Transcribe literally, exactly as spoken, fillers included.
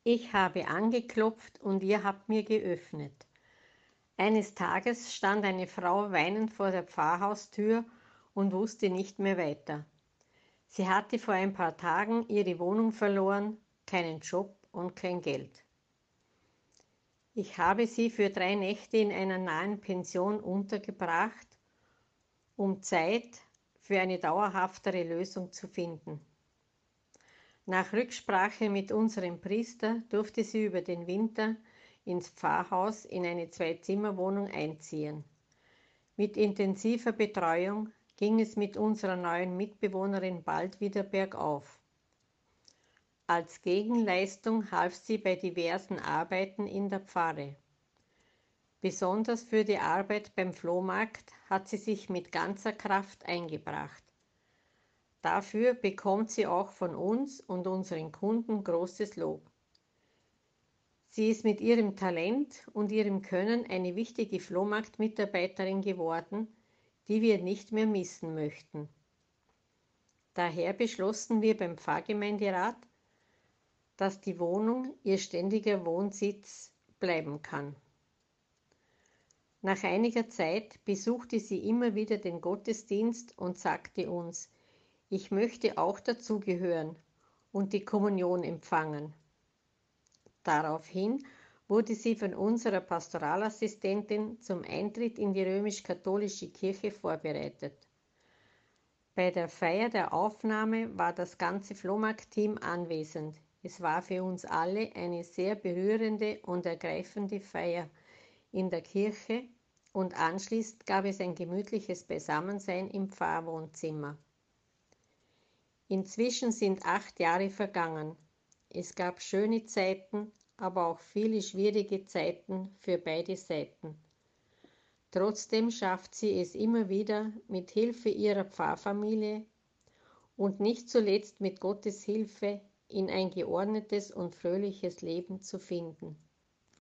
Ich habe angeklopft und ihr habt mir geöffnet. Eines Tages stand eine Frau weinend vor der Pfarrhaustür und wusste nicht mehr weiter. Sie hatte vor ein paar Tagen ihre Wohnung verloren, keinen Job und kein Geld. Ich habe sie für drei Nächte in einer nahen Pension untergebracht, um Zeit für eine dauerhaftere Lösung zu finden. Nach Rücksprache mit unserem Priester durfte sie über den Winter ins Pfarrhaus in eine Zwei-Zimmer-Wohnung einziehen. Mit intensiver Betreuung ging es mit unserer neuen Mitbewohnerin bald wieder bergauf. Als Gegenleistung half sie bei diversen Arbeiten in der Pfarre. Besonders für die Arbeit beim Flohmarkt hat sie sich mit ganzer Kraft eingebracht. Dafür bekommt sie auch von uns und unseren Kunden großes Lob. Sie ist mit ihrem Talent und ihrem Können eine wichtige Flohmarktmitarbeiterin geworden, die wir nicht mehr missen möchten. Daher beschlossen wir beim Pfarrgemeinderat, dass die Wohnung ihr ständiger Wohnsitz bleiben kann. Nach einiger Zeit besuchte sie immer wieder den Gottesdienst und sagte uns: Ich möchte auch dazugehören und die Kommunion empfangen. Daraufhin wurde sie von unserer Pastoralassistentin zum Eintritt in die römisch-katholische Kirche vorbereitet. Bei der Feier der Aufnahme war das ganze Flohmarkt-Team anwesend. Es war für uns alle eine sehr berührende und ergreifende Feier in der Kirche und anschließend gab es ein gemütliches Beisammensein im Pfarrwohnzimmer. Inzwischen sind acht Jahre vergangen. Es gab schöne Zeiten, aber auch viele schwierige Zeiten für beide Seiten. Trotzdem schafft sie es immer wieder, mit Hilfe ihrer Pfarrfamilie und nicht zuletzt mit Gottes Hilfe in ein geordnetes und fröhliches Leben zu finden.